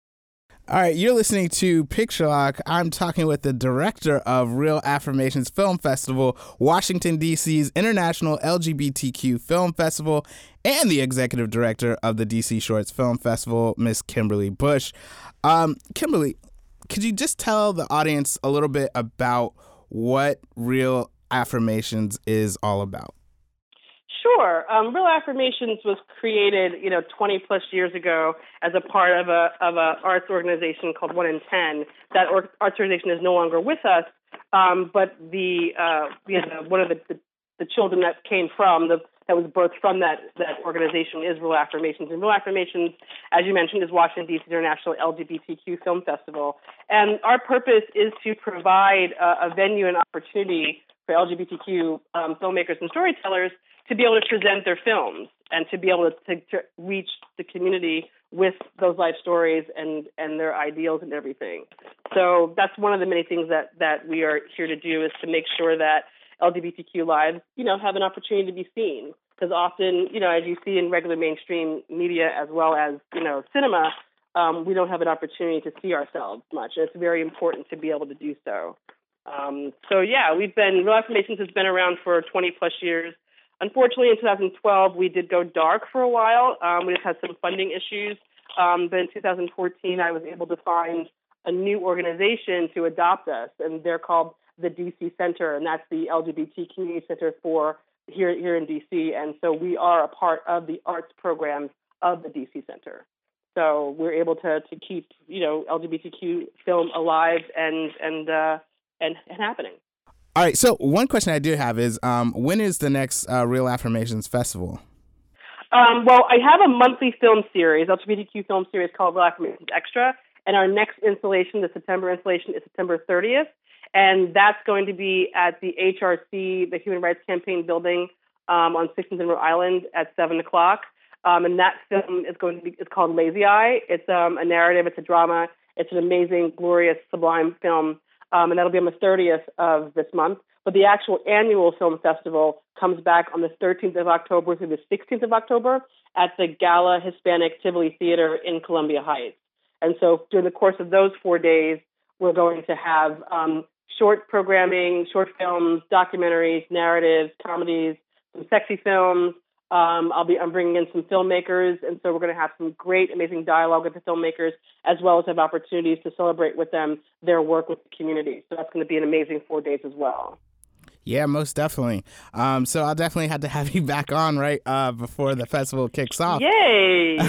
All right, you're listening to Picture Lock. I'm talking with the director of Real Affirmations Film Festival, Washington, D C's International L G B T Q Film Festival, and the executive director of the D C Shorts Film Festival, Miss Kimberly Bush. Um, Kimberly, could you just tell the audience a little bit about what Real Affirmations is all about? Sure. Um, Real Affirmations was created, you know, twenty plus years ago as a part of a of a arts organization called One in Ten. That or, arts organization is no longer with us, um, but the uh, you know, one of the, the, the children that came from the that was birthed from that that organization is Real Affirmations. And Real Affirmations, as you mentioned, is Washington D C International L G B T Q Film Festival. And our purpose is to provide a, a venue and opportunity for L G B T Q um, filmmakers and storytellers to be able to present their films and to be able to, to reach the community with those life stories and, and their ideals and everything. So that's one of the many things that, that we are here to do, is to make sure that L G B T Q lives, you know, have an opportunity to be seen. Because often, you know, as you see in regular mainstream media as well as, you know, cinema, um, we don't have an opportunity to see ourselves much. And it's very important to be able to do so. Um, so, yeah, we've been, Real Affirmations has been around for twenty plus years. Unfortunately, in two thousand twelve, we did go dark for a while. Um, we just had some funding issues. Um, but in two thousand fourteen, I was able to find a new organization to adopt us, and they're called the D C Center, and that's the L G B T Community Center for here here in D C. And so we are a part of the arts programs of the D C Center. So we're able to to keep, you know, L G B T Q film alive and and uh, and, and happening. All right, so one question I do have is, um, when is the next uh, Real Affirmations Festival? Um, well, I have a monthly film series, L G B T Q film series called Real Affirmations Extra, and our next installation, the September installation, is September thirtieth, and that's going to be at the H R C, the Human Rights Campaign building um, on sixteenth and Rhode Island at seven o'clock, um, and that film is going to be, it's called Lazy Eye. It's um, a narrative, it's a drama, it's an amazing, glorious, sublime film. Um, and that'll be on the thirtieth of this month. But the actual annual film festival comes back on the thirteenth of October through the sixteenth of October at the Gala Hispanic Tivoli Theater in Columbia Heights. And so during the course of those four days, we're going to have um, short programming, short films, documentaries, narratives, comedies, some sexy films. Um, I'll be I'm bringing in some filmmakers, and so we're going to have some great, amazing dialogue with the filmmakers, as well as have opportunities to celebrate with them their work with the community. So that's going to be an amazing four days as well. Yeah, most definitely. Um, so I'll definitely have to have you back on right uh, before the festival kicks off. Yay!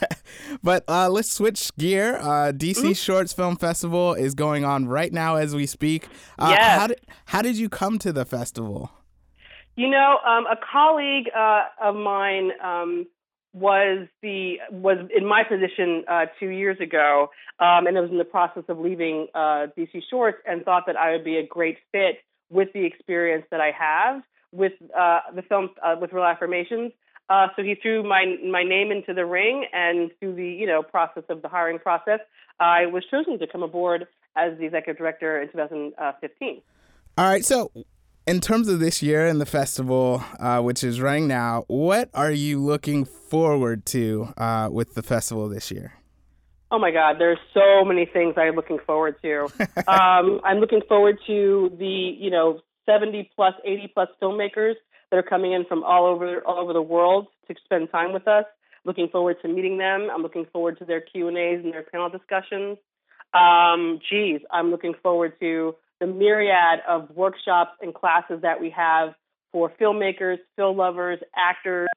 But uh, let's switch gear. Uh, D C mm-hmm. Shorts Film Festival is going on right now as we speak. Uh, yes. How did how did you come to the festival? You know, um, a colleague uh, of mine um, was the was in my position uh, two years ago, um, and I was in the process of leaving uh, D C Shorts, and thought that I would be a great fit with the experience that I have with uh, the film uh, with Real Affirmations. Uh, so he threw my my name into the ring, and through the you know process of the hiring process, I was chosen to come aboard as the executive director in two thousand fifteen. All right, so. In terms of this year and the festival, uh, which is running now, what are you looking forward to uh, with the festival this year? Oh, my God. There's so many things I'm looking forward to. um, I'm looking forward to the, you know, seventy plus, eighty plus filmmakers that are coming in from all over all over the world to spend time with us. Looking forward to meeting them. I'm looking forward to their Q and A's and their panel discussions. Um, geez, I'm looking forward to the myriad of workshops and classes that we have for filmmakers, film lovers, actors.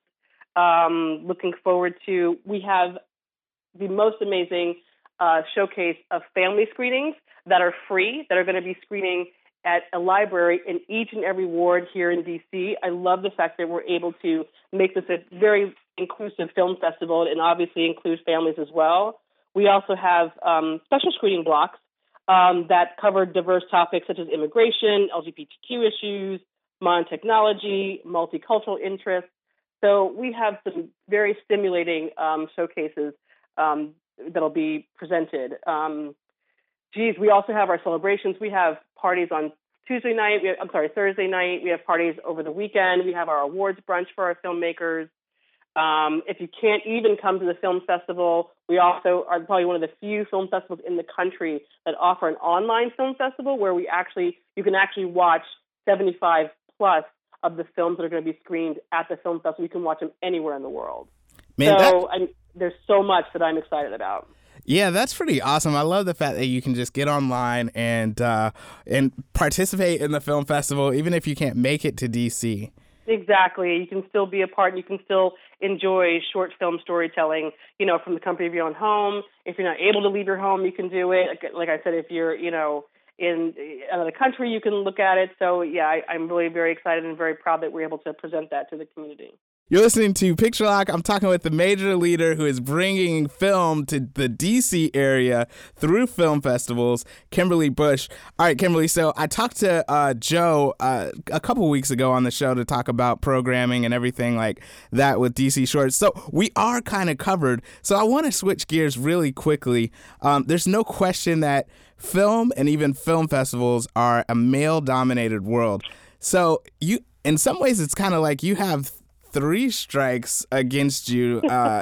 Um, looking forward to, we have the most amazing uh, showcase of family screenings that are free, that are going to be screening at a library in each and every ward here in D C. I love the fact that we're able to make this a very inclusive film festival and obviously include families as well. We also have um, special screening blocks Um, that covered diverse topics such as immigration, L G B T Q issues, modern technology, multicultural interests. So we have some very stimulating um, showcases um, that'll be presented. Um, geez, we also have our celebrations. We have parties on Tuesday night. We have, I'm sorry, Thursday night. We have parties over the weekend. We have our awards brunch for our filmmakers. Um, if you can't even come to the film festival, we also are probably one of the few film festivals in the country that offer an online film festival where we actually you can actually watch seventy-five plus of the films that are going to be screened at the film festival. You can watch them anywhere in the world. Man, so I'm, there's so much that I'm excited about. Yeah, that's pretty awesome. I love the fact that you can just get online and uh, and participate in the film festival even if you can't make it to D C. Exactly. You can still be a part. You can still enjoy short film storytelling, you know, from the comfort of your own home. If you're not able to leave your home, you can do it. Like, like I said, if you're, you know, in another country, you can look at it. So, yeah, I, I'm really very excited and very proud that we're able to present that to the community. You're listening to Picture Lock. I'm talking with the major leader who is bringing film to the D C area through film festivals, Kimberly Bush. All right, Kimberly, so I talked to uh, Joe uh, a couple weeks ago on the show to talk about programming and everything like that with D C Shorts. So we are kind of covered. So I want to switch gears really quickly. Um, there's no question that film and even film festivals are a male-dominated world. So you, in some ways, it's kind of like you have three strikes against you. Uh,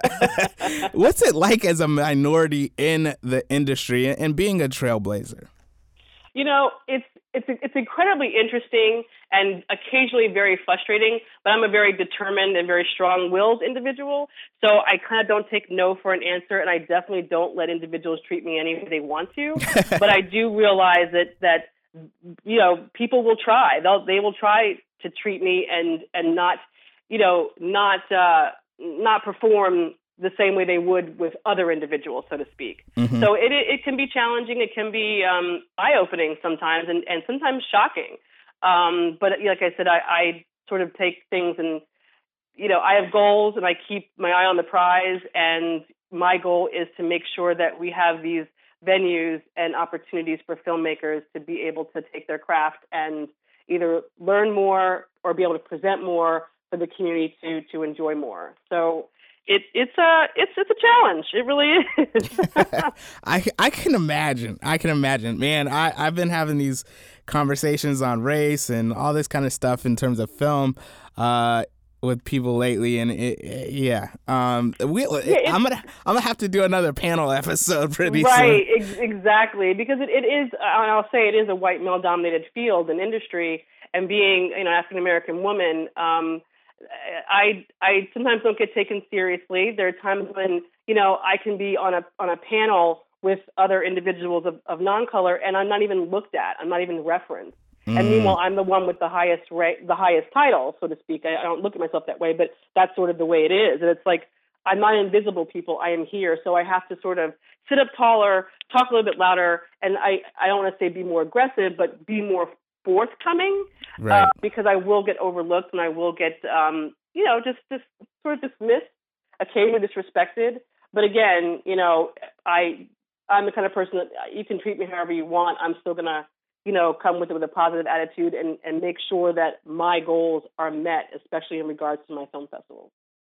what's it like as a minority in the industry and being a trailblazer? You know, it's it's it's incredibly interesting and occasionally very frustrating, but I'm a very determined and very strong-willed individual, so I kind of don't take no for an answer, and I definitely don't let individuals treat me any way they want to. But I do realize that that you know, people will try. They'll they will try to treat me and and not you know, not uh, not perform the same way they would with other individuals, so to speak. Mm-hmm. So it it can be challenging. It can be um, eye-opening sometimes, and, and sometimes shocking. Um, but like I said, I, I sort of take things and, you know, I have goals, and I keep my eye on the prize. And my goal is to make sure that we have these venues and opportunities for filmmakers to be able to take their craft and either learn more or be able to present more for the community to to enjoy more. So it it's a it's it's a challenge. It really is. I I can imagine. I can imagine. Man, I I've been having these conversations on race and all this kind of stuff in terms of film uh, with people lately, and it, it, yeah, um, we yeah, I'm gonna I'm gonna have to do another panel episode pretty right, soon. Right, ex- exactly, because it, it is. I'll say it is a white male dominated field and industry, and being you know African American woman. Um, I I sometimes don't get taken seriously. There are times when you know I can be on a on a panel with other individuals of, of non-color, and I'm not even looked at. I'm not even referenced. Mm. And meanwhile, I'm the one with the highest ra- the highest title, so to speak. I, I don't look at myself that way, but that's sort of the way it is. And it's like I'm not invisible, people. I am here, so I have to sort of sit up taller, talk a little bit louder, and I I don't want to say be more aggressive, but be more forthcoming, right. uh, because I will get overlooked and I will get, um, you know, just, just sort of dismissed, occasionally disrespected. But again, you know, I, I'm the kind of person that you can treat me however you want. I'm still going to, you know, come with it with a positive attitude and, and make sure that my goals are met, especially in regards to my film festival.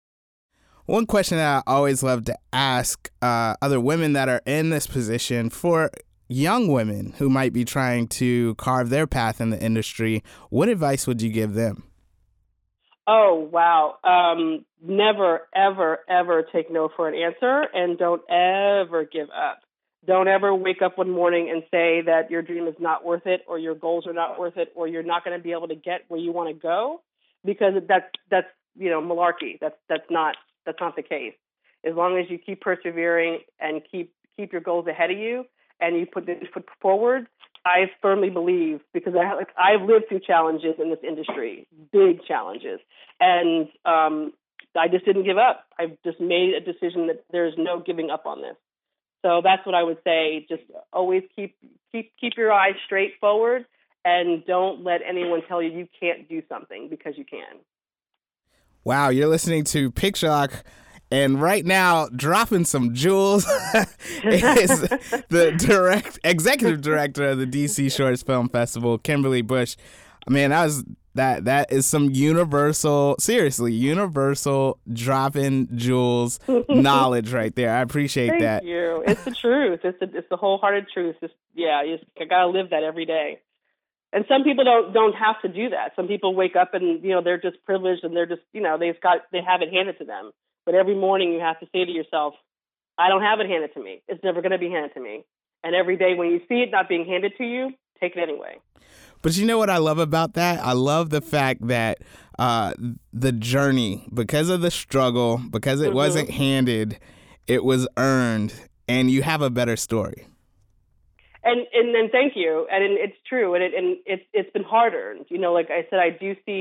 One question that I always love to ask uh, other women that are in this position, for young women who might be trying to carve their path in the industry, what advice would you give them? Oh, wow. Um, never, ever, ever take no for an answer, and don't ever give up. Don't ever wake up one morning and say that your dream is not worth it, or your goals are not worth it, or you're not going to be able to get where you want to go, because that's, that's, you know, malarkey. That's, that's not, that's not the case. As long as you keep persevering and keep, keep your goals ahead of you, and you put this foot forward, I firmly believe, because I, like, I've lived through challenges in this industry, big challenges, and um, I just didn't give up. I've just made a decision that there's no giving up on this. So that's what I would say. Just always keep keep keep your eyes straight forward, and don't let anyone tell you you can't do something, because you can. Wow, you're listening to Picture Lock. And right now, dropping some jewels is the direct executive director of the D C Shorts Film Festival, Kimberly Bush. Man, that was that that is some universal, seriously, universal dropping jewels knowledge right there. I appreciate Thank that. Thank you. It's the truth. It's a, it's the wholehearted truth. It's, yeah, you just, I gotta live that every day. And some people don't don't have to do that. Some people wake up and you know they're just privileged and they're just you know they've got they have it handed to them. But every morning you have to say to yourself, I don't have it handed to me. It's never going to be handed to me. And every day when you see it not being handed to you, take it anyway. But you know what I love about that? I love the fact that uh, the journey, because of the struggle, because it mm-hmm. wasn't handed, it was earned, and you have a better story. And and then thank you. And it's true. And it and it's it's been hard earned. You know, like I said, I do see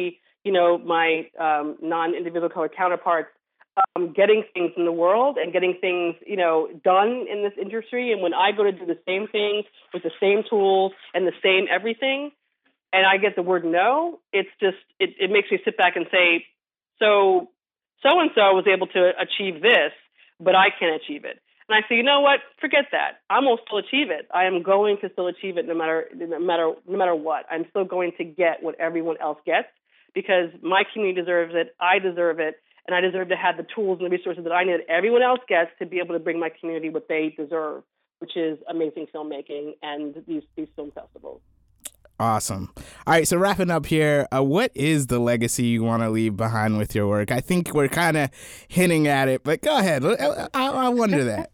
you know, my um, non-individual color counterparts um, getting things in the world and getting things, you know, done in this industry. And when I go to do the same things with the same tools and the same everything, and I get the word no, it's just, it, it makes me sit back and say, so so-and-so was able to achieve this, but I can't achieve it. And I say, you know what? Forget that. I'm going to still achieve it. I am going to still achieve it no matter no matter no matter what. I'm still going to get what everyone else gets because my community deserves it. I deserve it, and I deserve to have the tools and the resources that I need that everyone else gets to be able to bring my community what they deserve, which is amazing filmmaking and these these film festivals. Awesome. All right, so wrapping up here, uh, what is the legacy you want to leave behind with your work? I think we're kind of hinting at it, but go ahead. I, I wonder that.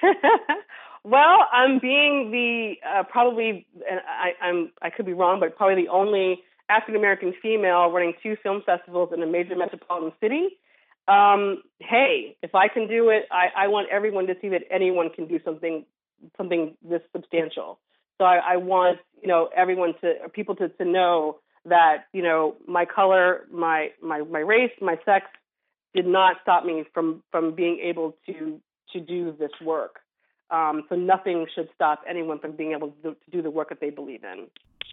Well, I'm being the uh, probably, and I, I'm I could be wrong, but probably the only African American female running two film festivals in a major metropolitan city. Um, hey, if I can do it, I, I want everyone to see that anyone can do something something this substantial. So I, I want, you know, everyone to, people to, to know that, you know, my color, my, my, my race, my sex did not stop me from, from being able to, to do this work. Um, so nothing should stop anyone from being able to do, to do the work that they believe in.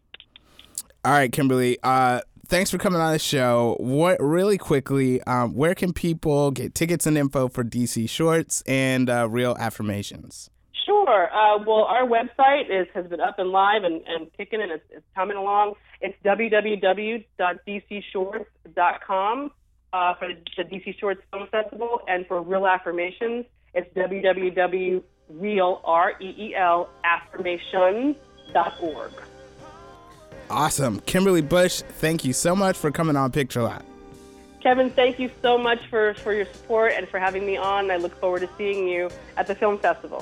All right, Kimberly, uh, thanks for coming on the show. What, really quickly, um, where can people get tickets and info for D C Shorts and uh, Real Affirmations? Sure. Uh, well, our website is has been up and live and, and kicking, and it's, it's coming along. It's w w w dot d c shorts dot com uh, for the D C Shorts Film Festival, and for Real Affirmations, it's w w w dot real, R E E L, affirmations dot org. Awesome. Kimberly Bush, thank you so much for coming on Picture Lock. Kevin, thank you so much for, for your support and for having me on. I look forward to seeing you at the film festival.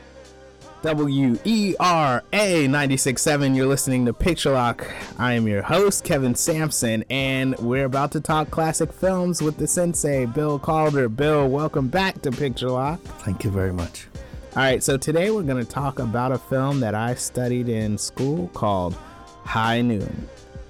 W E R A ninety-six point seven, you're listening to Picture Lock. I am your host, Kevin Sampson, and we're about to talk classic films with the sensei, Bill Calder. Bill, welcome back to Picture Lock. Thank you very much. All right, so today we're going to talk about a film that I studied in school called High Noon.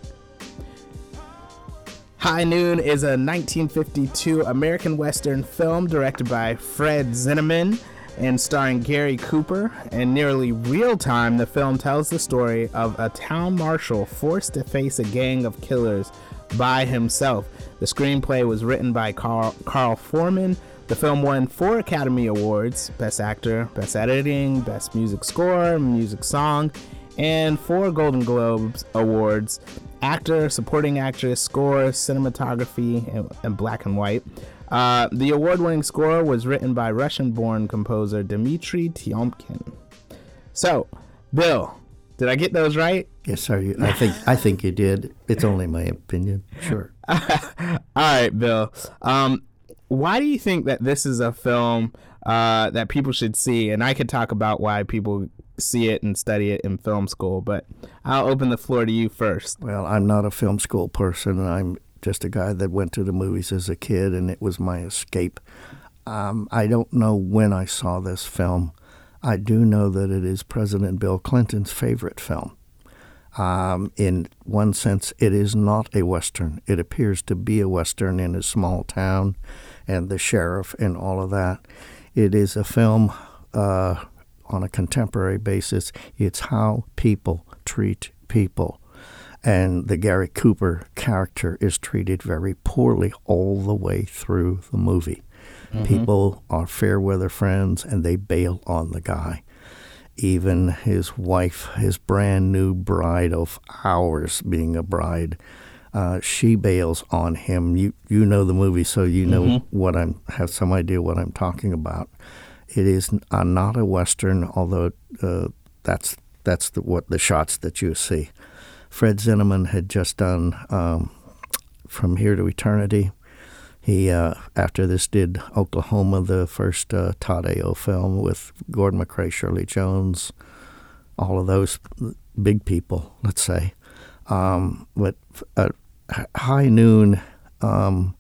High Noon is a nineteen fifty-two American Western film directed by Fred Zinnemann and starring Gary Cooper. In nearly real time, the film tells the story of a town marshal forced to face a gang of killers by himself. The screenplay was written by Carl, Carl Foreman. The film won four Academy Awards: Best Actor, Best Editing, Best Music Score, Music Song, and four Golden Globes Awards: Actor, Supporting Actress, Score, Cinematography, and, and Black and White. Uh, the award-winning score was written by Russian-born composer Dmitry Tiomkin. So, Bill, did I get those right? Yes, sir. You, I think I think you did. It's only my opinion. Sure. All right, Bill. Um, why do you think that this is a film uh, that people should see? And I could talk about why people see it and study it in film school, but I'll open the floor to you first. Well, I'm not a film school person. I'm just a guy that went to the movies as a kid, and it was my escape. Um, I don't know when I saw this film. I do know that it is President Bill Clinton's favorite film. Um, in one sense, it is not a Western. It appears to be a Western in a small town and the sheriff and all of that. It is a film uh, on a contemporary basis. It's how people treat people. And the Gary Cooper character is treated very poorly all the way through the movie. Mm-hmm. People are fair weather friends, and they bail on the guy. Even his wife, his brand new bride of hours being a bride, uh, she bails on him. You you know the movie, so you know mm-hmm. what I'm have some idea what I'm talking about. It is uh, not a Western, although uh, that's that's the, what the shots that you see. Fred Zinnemann had just done um, From Here to Eternity. He, uh, after this, did Oklahoma, the first uh, Tadeo film with Gordon McRae, Shirley Jones, all of those big people, let's say. Um, but uh, High Noon, um,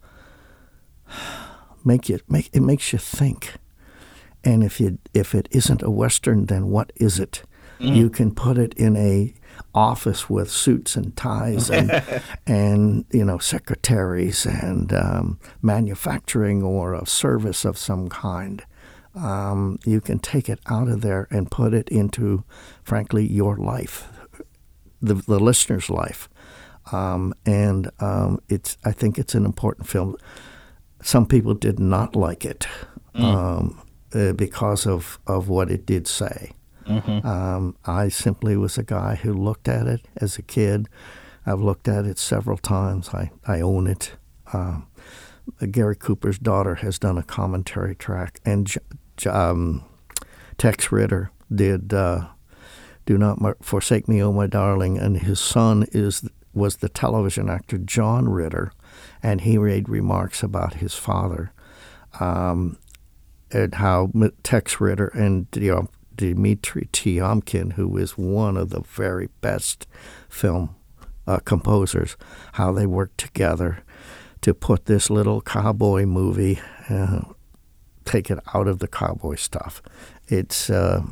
make you, make, it makes you think. And if you if it isn't a Western, then what is it? Mm. You can put it in a office with suits and ties and, and you know, secretaries and um, manufacturing or a service of some kind. Um, you can take it out of there and put it into, frankly, your life, the, the listener's life. Um, and um, it's I think it's an important film. Some people did not like it mm. um, uh, because of, of what it did say. Mm-hmm. Um, I simply was a guy who looked at it as a kid. I've looked at it several times. I, I own it. Um, Gary Cooper's daughter has done a commentary track, and J- J- um, Tex Ritter did uh, "Do Not Forsake Me, Oh My Darling," and his son is was the television actor John Ritter, and he made remarks about his father, um, and how Tex Ritter and you know, Dmitri Tiomkin, who is one of the very best film uh, composers, how they worked together to put this little cowboy movie, uh, take it out of the cowboy stuff. It's, uh,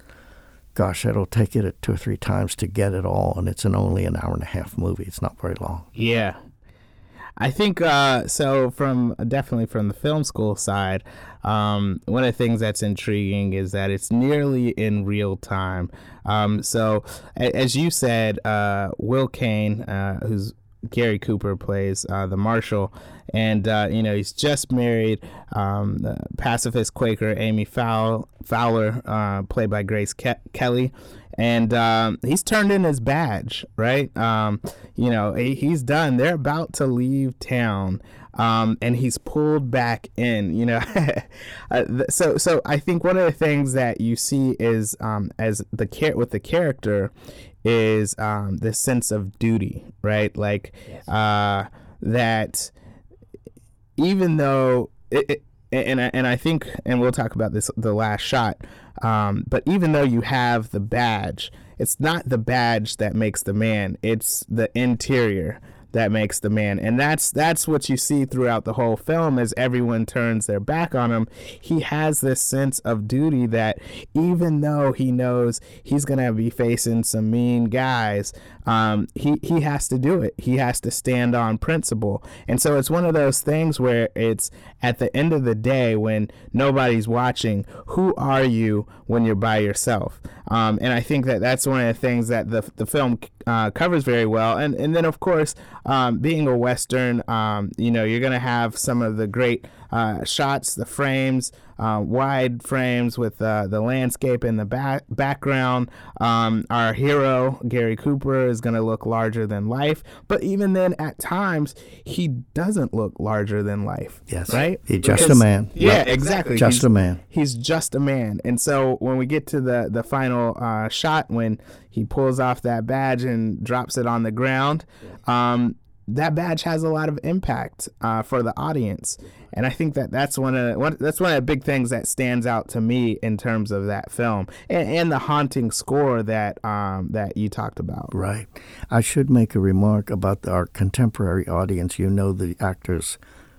gosh, it'll take it two or three times to get it all, and it's an only an hour and a half movie. It's not very long. Yeah. I think, uh, so from, definitely from the film school side, um, one of the things that's intriguing is that it's nearly in real time. Um, so, a- as you said, uh, Will Kane, uh, who's Gary Cooper plays uh, the marshal, and uh, you know he's just married um, the pacifist Quaker Amy Fowl- Fowler, uh, played by Grace Ke- Kelly, and um, he's turned in his badge, right? Um, you know he, he's done. They're about to leave town, um, and he's pulled back in. You know, uh, so so I think one of the things that you see is um, as the care with the character is um, this sense of duty, right? Like yes. uh, that even though, it, it, and, I, and I think, and we'll talk about this, the last shot, um, but even though you have the badge, it's not the badge that makes the man, it's the interior that makes the man. And that's that's what you see throughout the whole film as everyone turns their back on him. He has this sense of duty that even though he knows he's going to be facing some mean guys, um, he, he has to do it. He has to stand on principle. And so it's one of those things where it's at the end of the day when nobody's watching, who are you when you're by yourself? Um, and I think that that's one of the things that the the film uh, covers very well. And, and then, of course, um, being a Western, um, you know, you're going to have some of the great uh, shots, the frames, uh, wide frames with uh, the landscape in the back background. Um, our hero, Gary Cooper, is going to look larger than life. But even then, at times, he doesn't look larger than life. Yes. Right? He's just because, a man. Yeah, right. Exactly. Just he's, a man. He's just a man. And so when we get to the, the final uh, shot, when he pulls off that badge and drops it on the ground, um, that badge has a lot of impact uh, for the audience. And I think that that's one of one, that's one of the big things that stands out to me in terms of that film and, and the haunting score that um, that you talked about. Right. I should make a remark about our contemporary audience. You know the actors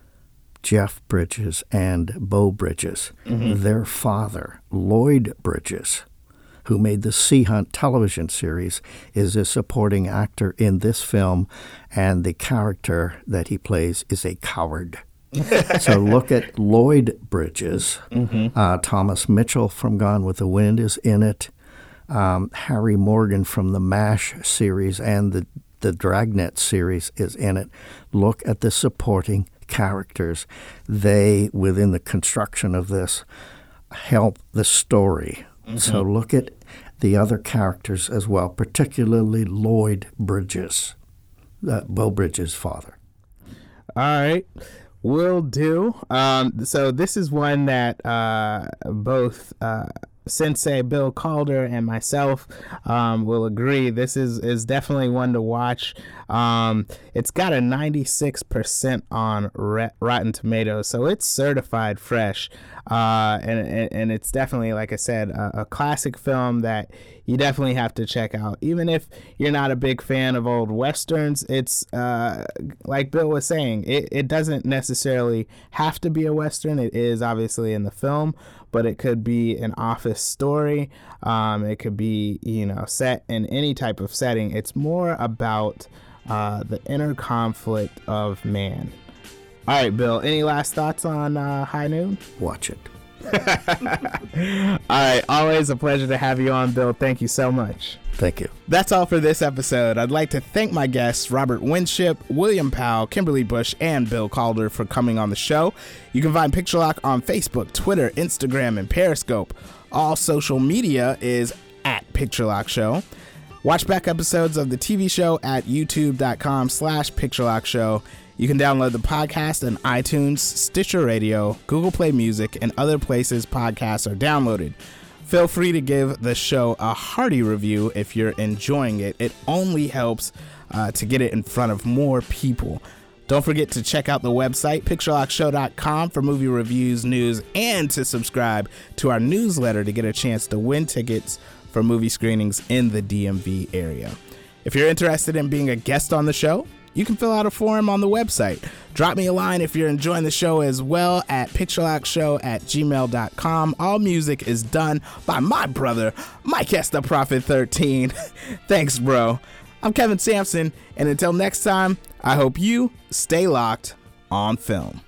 Jeff Bridges and Beau Bridges. Mm-hmm. Their father, Lloyd Bridges, who made the Sea Hunt television series, is a supporting actor in this film, and the character that he plays is a coward. So look at Lloyd Bridges. Mm-hmm. Uh, Thomas Mitchell from Gone with the Wind is in it. Um, Harry Morgan from the MASH series and the, the Dragnet series is in it. Look at the supporting characters. They, within the construction of this, help the story. Mm-hmm. So look at the other characters as well, particularly Lloyd Bridges, uh, Beau Bridges' father. All right. Will do. Um, so this is one that uh, both uh, Sensei Bill Calder and myself um, will agree. This is, is definitely one to watch. Um, it's got a ninety-six percent on Rotten Tomatoes, so it's certified fresh. Uh, and, and and it's definitely, like I said, a, a classic film that you definitely have to check out. Even if you're not a big fan of old Westerns, it's, uh, like Bill was saying, it, it doesn't necessarily have to be a Western. It is obviously in the film, but it could be an office the story. Um, it could be, you know, set in any type of setting. It's more about uh, the inner conflict of man. All right, Bill, any last thoughts on uh, High Noon? Watch it. All right, always a pleasure to have you on, Bill. Thank you so much. Thank you. That's all for this episode. I'd like to thank my guests, Robert Winship, William Powell, Kimberly Bush, and Bill Calder for coming on the show. You can find Picture Lock on Facebook, Twitter, Instagram, and Periscope. All social media is at Picture Lock Show. Watch back episodes of the T V show at youtube.com slash Picture Lock Show. You can download the podcast on iTunes, Stitcher Radio, Google Play Music, and other places podcasts are downloaded. Feel free to give the show a hearty review if you're enjoying it. It only helps uh, to get it in front of more people. Don't forget to check out the website, picture lock show dot com, for movie reviews, news, and to subscribe to our newsletter to get a chance to win tickets for movie screenings in the D M V area. If you're interested in being a guest on the show, you can fill out a form on the website. Drop me a line if you're enjoying the show as well at picture lock show at gmail dot com. All music is done by my brother, Mike Esther Prophet thirteen. Thanks, bro. I'm Kevin Sampson, and until next time, I hope you stay locked on film.